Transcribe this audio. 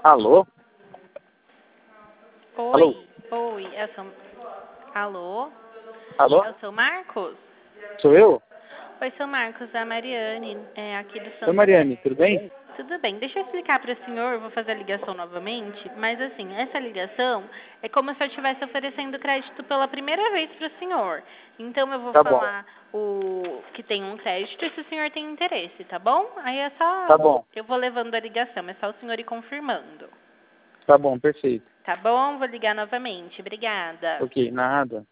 Alô? Oi, Alô? oi, é o seu... Alô? Alô? É o seu Marcos? Sou eu? Oi, seu Marcos, é a Mariane, aqui do Oi, Santander. Mariane, tudo bem? Tudo bem, deixa eu explicar para o senhor, vou fazer a ligação novamente, mas assim, essa ligação é como se eu estivesse oferecendo crédito pela primeira vez para o senhor. Então eu vou Tá bom, falar o que tem um crédito e se o senhor tem interesse, tá bom? Aí é tá só, bom, eu vou levando a ligação, é só o senhor ir confirmando. tá bom, perfeito. Tá bom? Vou ligar novamente. Obrigada. Ok, nada.